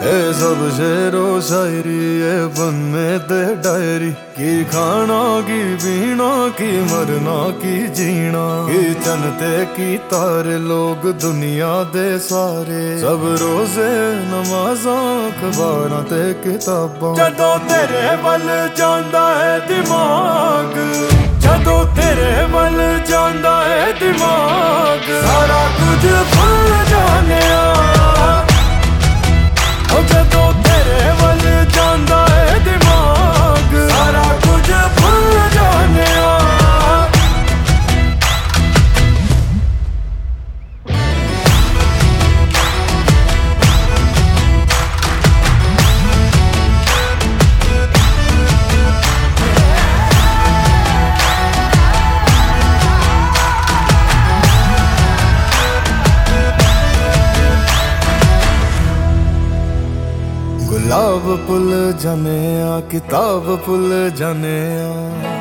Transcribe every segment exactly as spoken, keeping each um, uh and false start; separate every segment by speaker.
Speaker 1: ਇਹ ਸਭ ਸ਼ੇਰੋ ਸ਼ਾਇਰੀ ਇਹ ਬੰਨੇ ਤੇ ਡਾਇਰੀ ਕੀ ਖਾਣਾ ਕੀ ਪੀਣਾ ਕੀ ਮਰਨਾ ਕੀ ਜੀਣਾ ਕੀ ਚੰਨ ਤੇ ਕੀ ਤਾਰੇ ਲੋਕ ਦੁਨੀਆ ਦੇ ਸਾਰੇ ਸਭ ਰੋਜ਼ੇ ਨਮਾਜ਼ਾਂ ਅਖਬਾਰਾਂ ਤੇ ਕਿਤਾਬਾਂ ਜਦੋਂ ਤੇਰੇ ਵੱਲ ਜਾਂਦਾ ਹੈ ਦਿਮਾਗ ਜਦੋਂ ਤੇਰੇ ਵੱਲ ਜਾਂਦਾ ਹੈ ਦਿਮਾਗ ਸਾਰਾ ਕੁਝ ਭੁੱਲ ਜਾਣਿਆ ਜਦੋਂ ਤੇਰੇ ਵੱਲ ਜਾਂਦਾ ਹੈ ਦਿਮਾਗ ਸਾਰਾ ਕੁਝ ਭੁੱਲ ਜਾਣਿਆ गुलाब भुल जाने आ किताब भुल जाने आ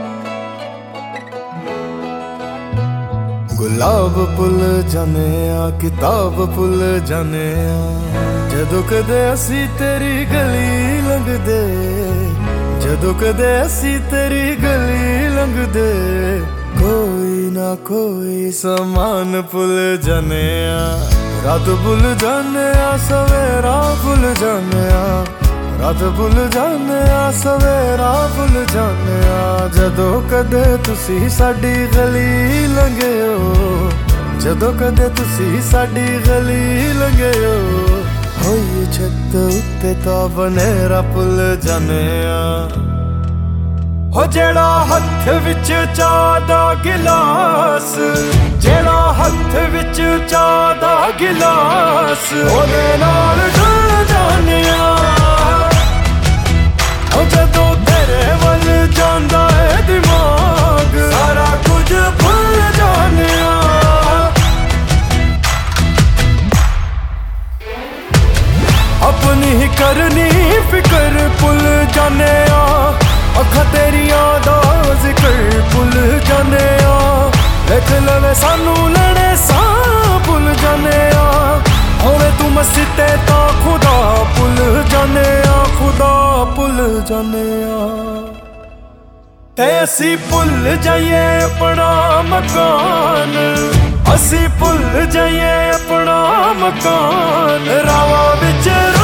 Speaker 1: गुलाब भुल जाने आ किताब भुल जाने आ जदों कदे असी तेरी गली लंघदे जदों कदे असी तेरी गली लंघदे कोई ना कोई समान भुल जाने आ रात भुल जाने आ सवेरा भुल जाने आ रात भुल जाने आ सवेरा भुल जाने आ जदों कदे तुसी साडी गली लंघे हो जदों कदे तुसी साडी गली लंघे हो होई छत उत्ते तां बनेरा भुल जाने आ हो जेड़ा हथ विच चाह दा गिलास जेड़ा हथ विच चाह दा गिलास ओदे नाल डुल जानिया ओ जदों तेरे वल जांदा है दिमाग सारा कुछ भुल जानिया अपनी ही करनी फिक्र भुल जाने अखा तेरिया दा जिक्र भुल जाने आ लिख लवे सानू लड़े सा भुल जाने आ होवे तू मसीते ता खुदा भुल जाने आ खुदा भुल जाने आ ते असी भुल जाइए अपना मकान असी भुल जाइए अपना मकान रावा विच